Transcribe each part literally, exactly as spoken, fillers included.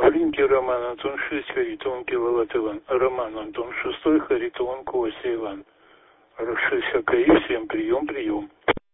Линки Роман Антон шесть, Харитон Киловатт Иван. Роман Антон шесть, Харитон Костя Иван. шесть АКИ, всем прием, прием.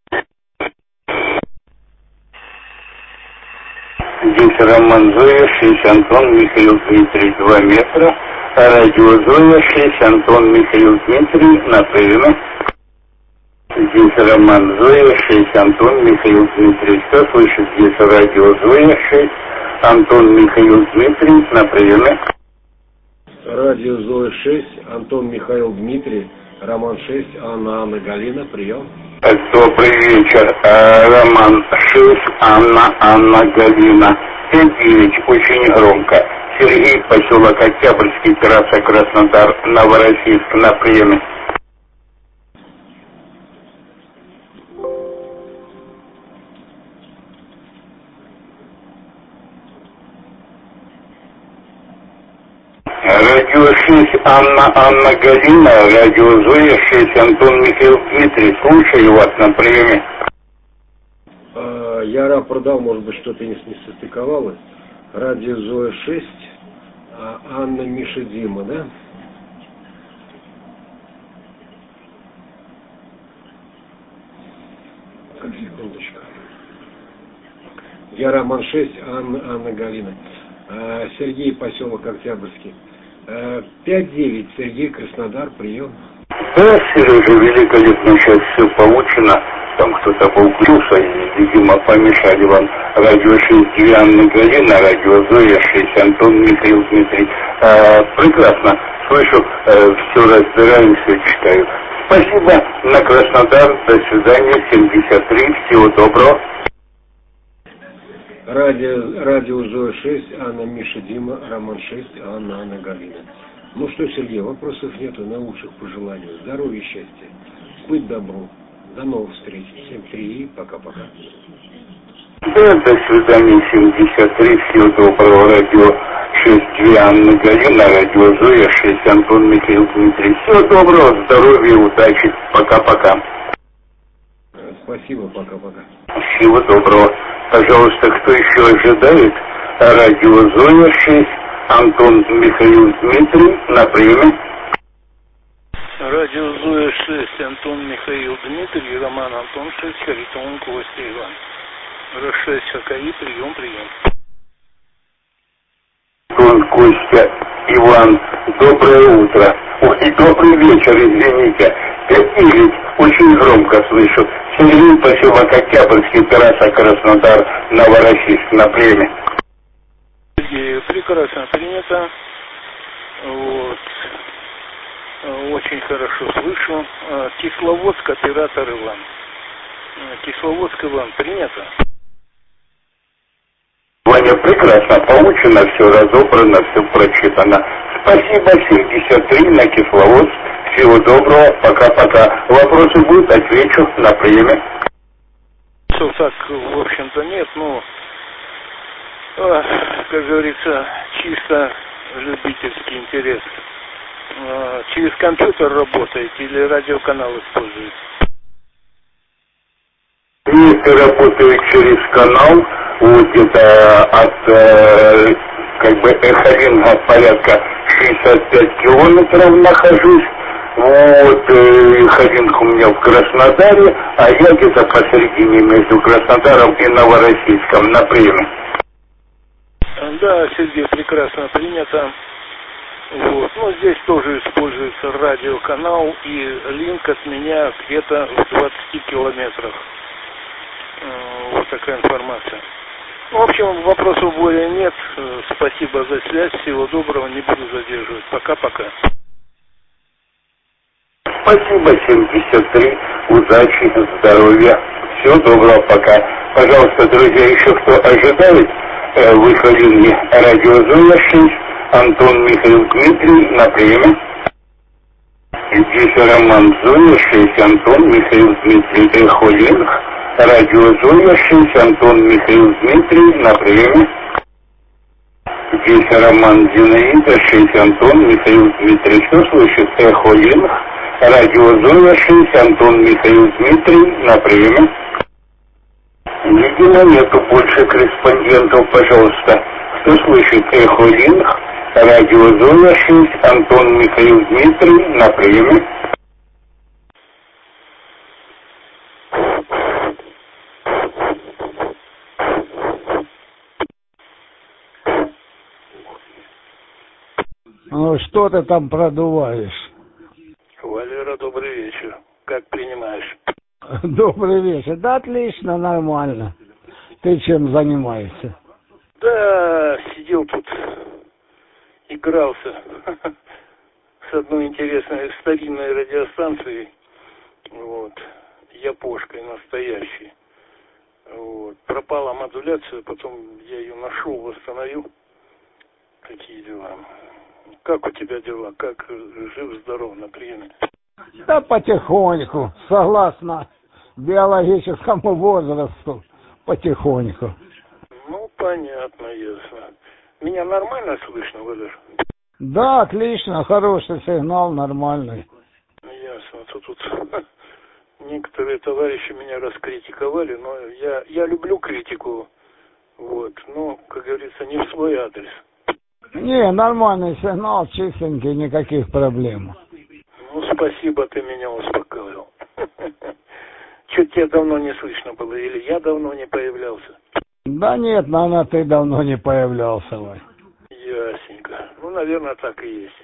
Здесь Роман Зоя, шесть Антон Михаил Дмитрий, два метра. Радио Зоя, шесть Антон Михаил Дмитрий, на приеме. Здесь Роман Зоя, шесть Антон Михаил Дмитрий. Что слышит? Здесь радио Зоя, шесть Антон Михаил Дмитрий, на приеме. Радио Зоя шесть, Антон Михаил Дмитрий, Роман шесть, Анна, Анна, Галина, прием. Добрый вечер, Роман шесть, Анна, Анна, Галина. пять девять, очень громко. Сергей, поселок Октябрьский, трасса Краснодар, Новороссийск, на приеме. Радио шесть, Анна, Анна, Галина, радио Зоя шесть, Антон Михаил Дмитрий, слушаю вас на приеме. А, я рапорт, может быть, что-то не, не состыковалось. Радио Зоя шесть, а Анна, Миша, Дима, да? Так, секундочку. Я Роман шесть, Анна, Анна, Галина. А, Сергей, поселок Октябрьский. пять девять, Сергей, Краснодар, прием. Да, Сережа, великолепно, сейчас все получено. Там кто-то поуклился и, видимо, помешали вам. Радио шесть, Диана Галина, радио Зоя шесть, Антон Михаил Дмитрий. А, прекрасно, слышу, а, все разбираю, все читаю. Спасибо, на Краснодар, до свидания, семьдесят три, всего доброго. Радио, радио Зоя шесть, Анна, Миша, Дима, Роман шесть, Анна, Анна, Галина. Ну что, Сергей, вопросов нету, на лучших пожеланий. Здоровья, счастья, быть добру. До новых встреч. семь три и пока-пока. Да, до свидания, семьдесят три, всего доброго. Радио шесть, две Анна Галина, радио Зоя шесть, Антон Михаил Дмитрий. Всего доброго, здоровья, удачи. Пока-пока. Спасибо, пока-пока. Всего доброго. Пожалуйста, кто еще ожидает? Радио Зоя шесть, Антон Михаил Дмитрий, на приеме. Радио Зоя шесть, Антон Михаил Дмитрий, Роман Антон шесть, Харитон Костя Иван. Р шесть АКИ, прием, прием. Антон, Костя, Иван, доброе утро. Ой, добрый вечер, извините. пять девять, очень громко слышу. Сергей, поселок Октябрьский, трасса Краснодар, Новороссийск, на приеме. Сергей, прекрасно принято. Вот. Очень хорошо слышу. Кисловодск, оператор Иван. Кисловодск, Иван, принято? Ваня, прекрасно получено, все разобрано, все прочитано. Спасибо, семьдесят три, на Кисловодск. Всего доброго, пока-пока. Вопросы будут, отвечу на приеме. Все так, в общем-то, нет, ну, как говорится, чисто любительский интерес. Через компьютер работаете или радиоканал используете? Нет, я работаю через канал, вот где-то от, э, как бы, Эхолинга порядка шестьдесят пять километров нахожусь. Вот, Эхолинг у меня в Краснодаре, а я где-то посередине между Краснодаром и Новороссийском, на приеме. Да, Сергей, прекрасно принято. Вот. Ну, здесь тоже используется радиоканал, и линк от меня где-то в двадцати километрах. Вот такая информация. В общем, вопросов более нет. Спасибо за связь. Всего доброго. Не буду задерживать. Пока-пока. Спасибо, семьдесят три. Удачи, здоровья. Всего доброго. Пока. Пожалуйста, друзья, еще кто ожидает, выходили радио Зоя шесть, Антон Михаил Дмитрий, на приеме. Здесь Роман Зоя шесть, Антон Михаил Дмитрий, Эхолинг. Радио Зоя шесть, Антон Михаил Дмитрий, на приеме. Здесь Роман Зинаида шесть, Антон Михаил Дмитрий. Что слышит? Эхолинг. Радио Зоя шесть, Антон Михаил Дмитрий, на приеме. Видимо, нету больше корреспондентов, пожалуйста. Кто слышит эхолинг, радио Зоя шесть, Антон Михаил Дмитрий, на приеме. Ну, что ты там продуваешь? Валера, добрый вечер. Как принимаешь? Добрый вечер. Да, отлично, нормально. Ты чем занимаешься? Да, сидел тут, игрался с одной интересной старинной радиостанцией, вот, япошкой настоящей. Вот. Пропала модуляция, потом я ее нашел, восстановил. Какие дела? Как у тебя дела? Как жив-здоров на приеме? Да потихоньку, согласно биологическому возрасту, потихоньку. Ну, понятно, ясно. Меня нормально слышно, Валер? Да, отлично, хороший сигнал, нормальный. Ясно. Тут, тут некоторые товарищи меня раскритиковали, но я, я люблю критику, вот, но, как говорится, не в свой адрес. Не, нормальный сигнал, чистенький, никаких проблем. Ну, спасибо, ты меня успокоил. Чуть тебя давно не слышно было, или я давно не появлялся? Да нет, наверное, ты давно не появлялся, Вань. Ясненько. Ну, наверное, так и есть.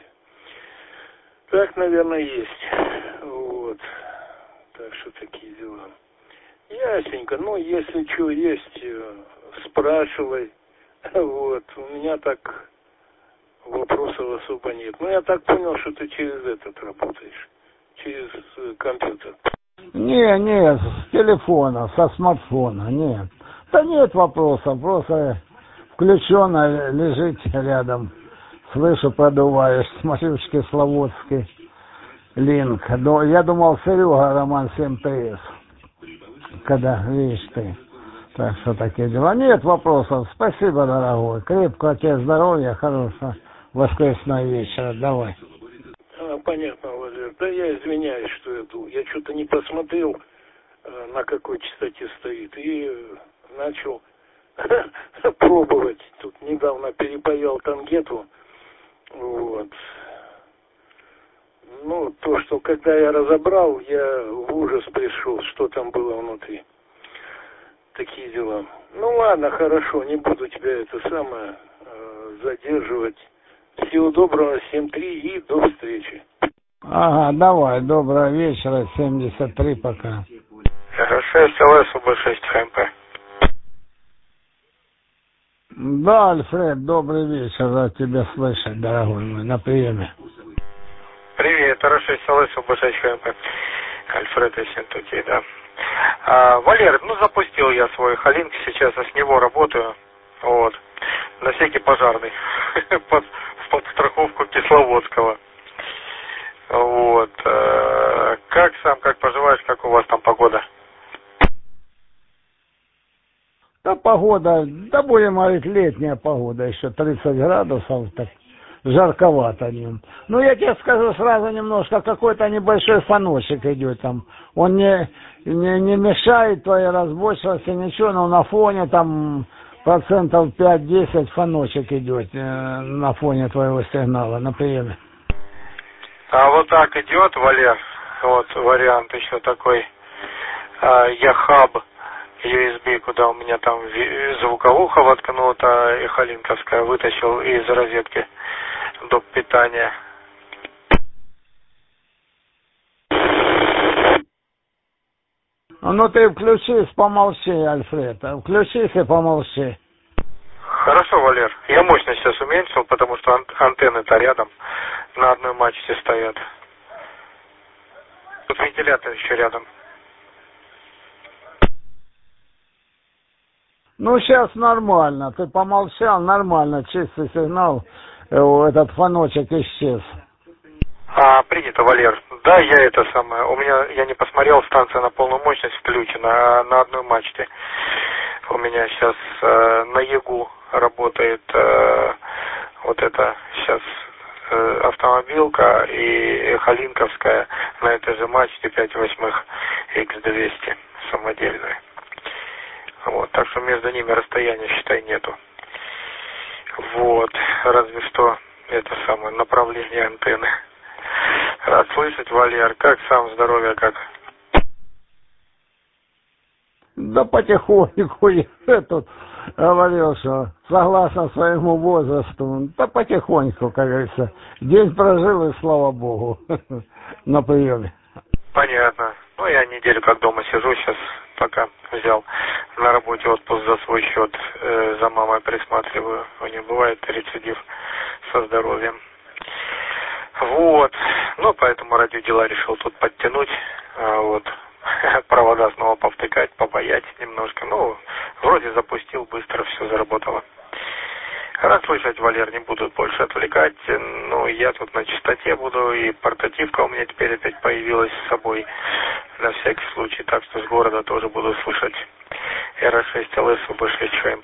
Так, наверное, есть. Вот. Так что такие дела. Ясненько. Ну, если что есть, спрашивай. Вот. У меня так вопросов особо нет. Ну, я так понял, что ты через этот работаешь. Через компьютер. Не, не, с телефона, со смартфона, нет. Да нет вопросов, просто включенно лежит рядом. Слышу, продуваешь, смотрю, Кисловодский линк. Я думал, Серега, Роман семь тэ эс. Когда, видишь ты. Так что такие дела. Нет вопросов. Спасибо, дорогой. Крепкого тебе здоровья, хорошего воскресного вечера. Давай. А, понятно, Валер. Да я извиняюсь, что я думал. Я что-то не посмотрел, на какой частоте стоит. И начал пробовать. Тут недавно перепаял тангету. Вот. Ну, то, что когда я разобрал, я в ужас пришел, что там было внутри. Такие дела. Ну ладно, хорошо, не буду тебя это самое э, задерживать. Всего доброго, семь три и до встречи. Ага, давай, доброго вечера, семьдесят три пока. шесть эл эс, УБ шесть, ХМП. Да, Альфред, добрый вечер, рад тебя слышать, дорогой мой, на приеме. Привет, шесть эл эс, УБ шесть, ХМП. Альфред из Сентуки, да. А, Валер, ну запустил я свой Халинг, сейчас я с него работаю, вот, на всякий пожарный, под, под страховку Кисловодского. Вот, а, как сам, как поживаешь, как у вас там погода? Да погода, да будем говорить, летняя погода, еще тридцать градусов, так жарковато днем. Ну, я тебе скажу сразу немножко, какой-то небольшой фоночек идет там. Он не, не, не мешает твоей разборчивости, ничего, но на фоне там процентов пять-десять фоночек идет э, на фоне твоего сигнала на приеме. А вот так идет, Валер, вот вариант еще такой, а, Яхаб ю эс би, куда у меня там звуковуха воткнута, и халинковская, вытащил из розетки доп. Питания. Ну ты включись, помолчи, Альфред, включись и помолчи. Хорошо, Валер, я мощность сейчас уменьшил, потому что ан- антенны-то рядом, на одной мачте стоят. Тут вентилятор еще рядом. Ну, сейчас нормально. Ты помолчал, нормально, чистый сигнал. Этот фоночек исчез. А, принято, Валер. Да, я это самое. У меня, я не посмотрел, станция на полную мощность включена, а на одной мачте. У меня сейчас э, на ЕГУ работает э, вот это сейчас э, автомобилка и халинковская на этой же мачте пять восьмых икс двести самодельная. Вот, так что между ними расстояния, считай, нету. Вот, разве что это самое направление антенны. Рад слышать, Валер. Как сам, здоровье как? Да потихоньку я тут говорил, что согласно своему возрасту, да потихоньку, как говорится, день прожил и слава богу, на приеме. Понятно. Ну, я неделю как дома сижу, сейчас пока взял на работе отпуск за свой счет, э, за мамой присматриваю. У нее бывает рецидив со здоровьем. Вот. Ну, поэтому ради дела решил тут подтянуть, а, вот, провода снова повтыкать, побаять немножко. Ну, вроде запустил, быстро все заработало. Рад слышать, Валер, не буду больше отвлекать. Ну, я тут на чистоте буду, и портативка у меня теперь опять появилась с собой на всякий случай, так что с города тоже буду слышать эр а шесть эл эс, у бэ шесть ХМП.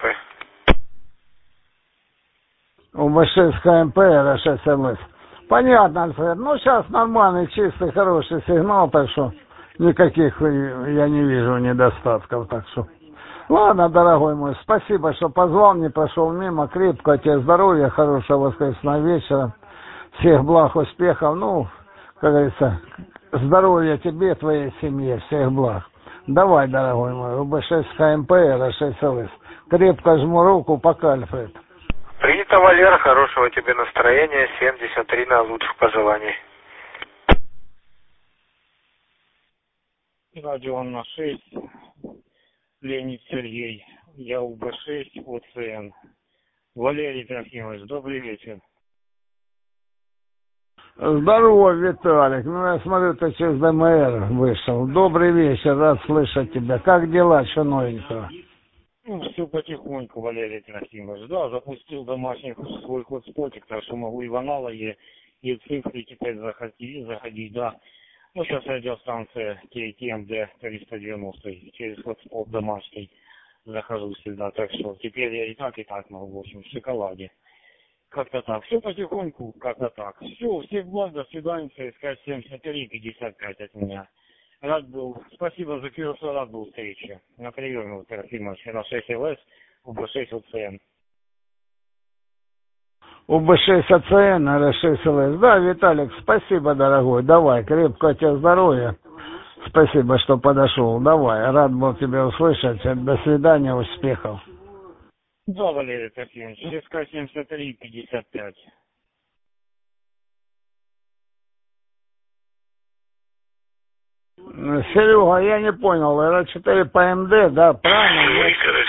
У бэ шесть ХМП, эр а шесть эл эс. Понятно, Альфред. Ну, сейчас нормальный, чистый, хороший сигнал, так что никаких я не вижу недостатков, так что... Ладно, дорогой мой, спасибо, что позвал, не прошел мимо. Крепкого тебе здоровья, хорошего воскресного вечера. Всех благ, успехов. Ну, как говорится, здоровья тебе, твоей семье, всех благ. Давай, дорогой мой, у бэ шесть ХМП, эр а шесть эл эс. Крепко жму руку, пока, Альфред. Принято, Валер, хорошего тебе настроения, семьдесят три на лучших пожеланий. Радио на шесть. Леонид Сергей, я у бэ шесть о цэ эн. Валерий Трофимович, добрый вечер. Здорово, Виталик. Ну, я смотрю, ты через дэ эм эр вышел. Добрый вечер, рад слышать тебя. Как дела, что новенького? Ну, все потихоньку, Валерий Трофимович. Да, запустил домашний свой хотспотик, так что могу и в аналоге, и в цифры теперь заходить, заходить, да. Ну, сейчас радиостанция кей ти эм дэ триста девяносто, через хотспот домашний захожу всегда, так что теперь я и так, и так могу, в общем, в шоколаде. Как-то так, все потихоньку, как-то так. Все, всех благ, до свидания, СК семьдесят три пятьдесят пять от меня. Рад был, спасибо за кирсо, рад был встрече. На приеме, Трофимович, на шесть эл эс, у бэ шесть о цэ эн. у бэ шесть о цэ эн, эр а шесть эл эс. Да, Виталик, спасибо, дорогой. Давай, крепкого тебе здоровья. Спасибо, что подошел. Давай, рад был тебя услышать. До свидания, успехов. Да, Валерий Трофимович, СК семьдесят три пятьдесят пять. Серега, я не понял, эр а четыре по эм дэ, да, правильно? Хорошо.